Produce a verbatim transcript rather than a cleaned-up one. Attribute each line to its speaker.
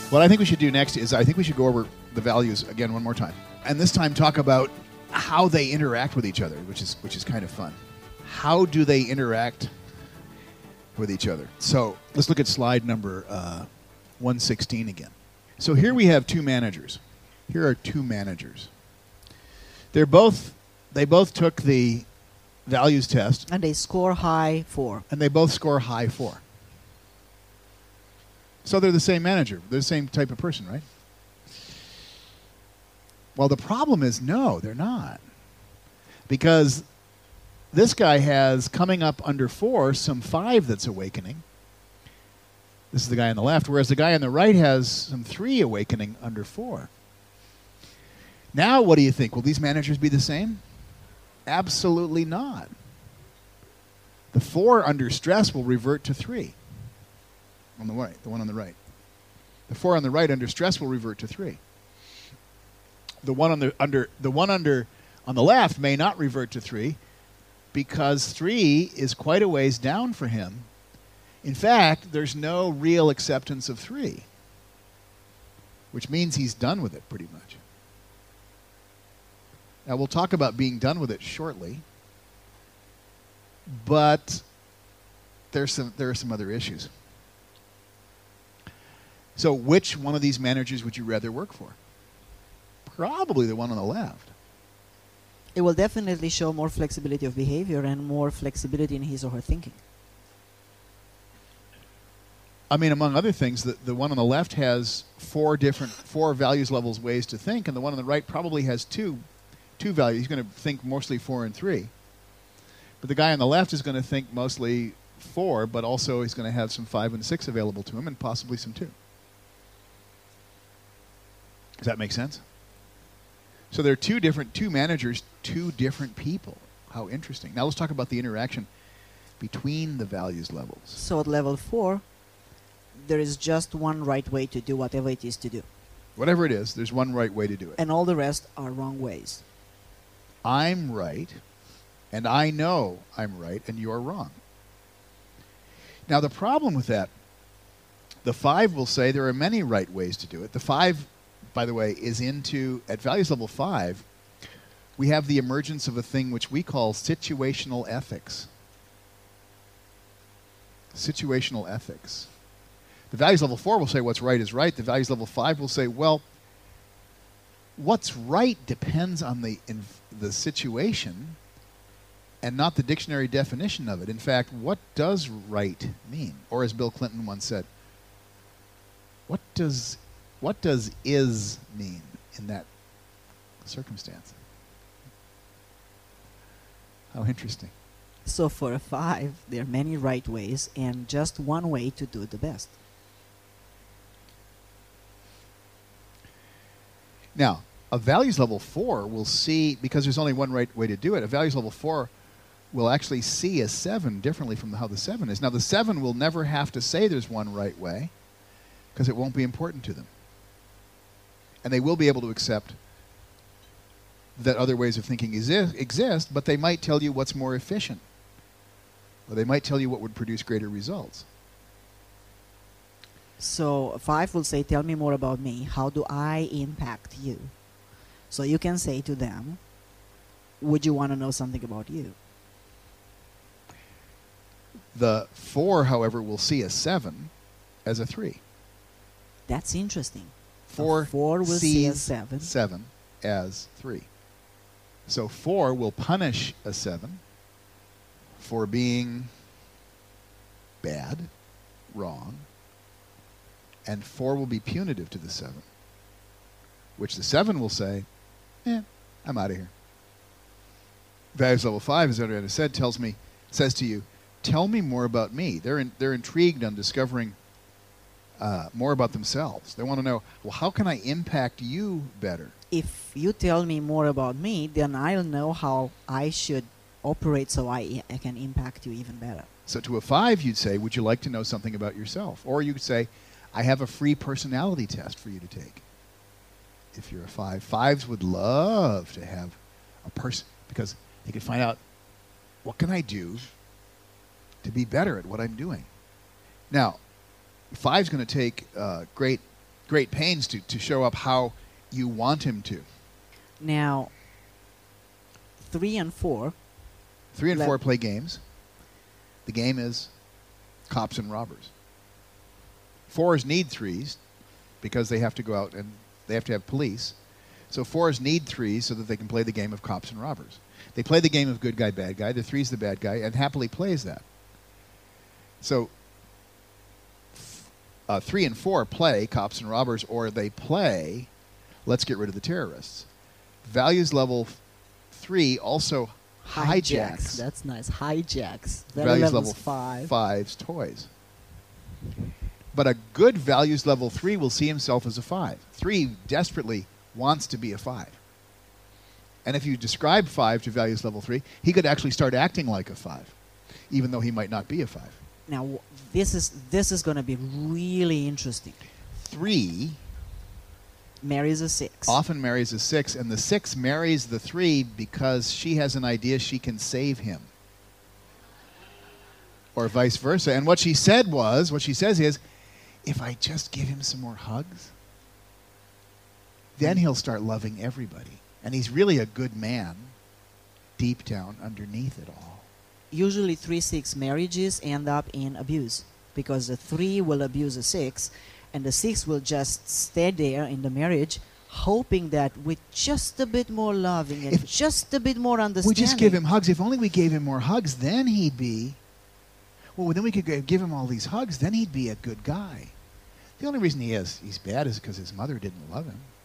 Speaker 1: What I think we should do next is I think we should go over the values again one more time. And this time talk about how they interact with each other, which is which is kind of fun. How do they interact with each other? So let's look at slide number uh, one sixteen again. So here we have two managers. Here are two managers. They're both they both took the values test.
Speaker 2: And they score high four.
Speaker 1: And they both score high four. So they're the same manager. They're the same type of person, right? Well, the problem is no, they're not. Because this guy has, coming up under four, some five that's awakening. This is the guy on the left, whereas the guy on the right has some three awakening under four. Now, what do you think? Will these managers be the same? Absolutely not. The four under stress will revert to three. On the right, the one on the right. The four on the right under stress will revert to three. The one on the under the one under on the left may not revert to three because three is quite a ways down for him. In fact, there's no real acceptance of three, which means he's done with it pretty much. Now we'll talk about being done with it shortly, but there's some there are some other issues. So which one of these managers would you rather work for? Probably the one on the left.
Speaker 2: It will definitely show more flexibility of behavior and more flexibility in his or her thinking.
Speaker 1: I mean, among other things, the, the one on the left has four different, four values levels, ways to think, and the one on the right probably has two, two values. He's going to think mostly four and three. But the guy on the left is going to think mostly four, but also he's going to have some five and six available to him and possibly some two. Does that make sense? So there are two different, two managers, two different people. How interesting. Now let's talk about the interaction between the values levels.
Speaker 2: So at level four, there is just one right way to do whatever it is to do.
Speaker 1: Whatever it is, there's one right way to do it.
Speaker 2: And all the rest are wrong ways.
Speaker 1: I'm right, and I know I'm right, and you're wrong. Now the problem with that, the five will say there are many right ways to do it. The five, by the way, is into, at values level five, we have the emergence of a thing which we call situational ethics. Situational ethics. The values level four will say what's right is right. The values level five will say, well, what's right depends on the, in, the situation and not the dictionary definition of it. In fact, what does right mean? Or as Bill Clinton once said, what does What does is mean in that circumstance? How interesting.
Speaker 2: So for a five, there are many right ways and just one way to do the best.
Speaker 1: Now, a values level four will see, because there's only one right way to do it, a values level four will actually see a seven differently from how the seven is. Now, the seven will never have to say there's one right way because it won't be important to them. And they will be able to accept that other ways of thinking exist, exist, but they might tell you what's more efficient. Or they might tell you what would produce greater results.
Speaker 2: So five will say, tell me more about me. How do I impact you? So you can say to them, would you want to know something about you?
Speaker 1: The four, however, will see a seven as a three.
Speaker 2: That's interesting.
Speaker 1: Four,
Speaker 2: a four will see a seven.
Speaker 1: seven as three. So four will punish a seven for being bad, wrong, and four will be punitive to the seven, which the seven will say, eh, I'm out of here. Values level five, as Adriana said, tells me, says to you, tell me more about me. They're in, they're intrigued on discovering uh, more about themselves. They want to know, well, how can I impact you better?
Speaker 2: If you tell me more about me, then I'll know how I should operate so I, I can impact you even better.
Speaker 1: So to a five, you'd say, would you like to know something about yourself? Or you could say, I have a free personality test for you to take. If you're a five, fives would love to have a person, because they could find out, what can I do to be better at what I'm doing? Now, five's going to take uh, great great pains to, to show up how you want him to.
Speaker 2: Now, three and four.
Speaker 1: Three and
Speaker 2: Let-
Speaker 1: four play games. The game is cops and robbers. Fours need threes because they have to go out and they have to have police. So fours need threes so that they can play the game of cops and robbers. They play the game of good guy, bad guy. The three's the bad guy and happily plays that. So uh, three and four play cops and robbers, or they play let's get rid of the terrorists. Values level f- three also hijacks,
Speaker 2: That's nice. Hijacks. That
Speaker 1: values
Speaker 2: level's
Speaker 1: level
Speaker 2: five.
Speaker 1: five's toys. But a good values level three will see himself as a five. Three desperately wants to be a five. And if you describe five to values level three, he could actually start acting like a five, even though he might not be a five.
Speaker 2: Now, w- this is this is going to be really interesting.
Speaker 1: Three
Speaker 2: Marries a six.
Speaker 1: often marries a six, and the six marries the three because she has an idea she can save him. Or vice versa. And what she said was, what she says is, if I just give him some more hugs, then he'll start loving everybody. And he's really a good man deep down underneath it all.
Speaker 2: Usually, three six marriages end up in abuse because the three will abuse a six, and the six will just stay there in the marriage, hoping that with just a bit more loving and
Speaker 1: If
Speaker 2: just a bit more understanding,
Speaker 1: We just give him hugs. If only we gave him more hugs, then he'd be... Well, then we could g- give him all these hugs, then he'd be a good guy. The only reason he is he's bad is because his mother didn't love him.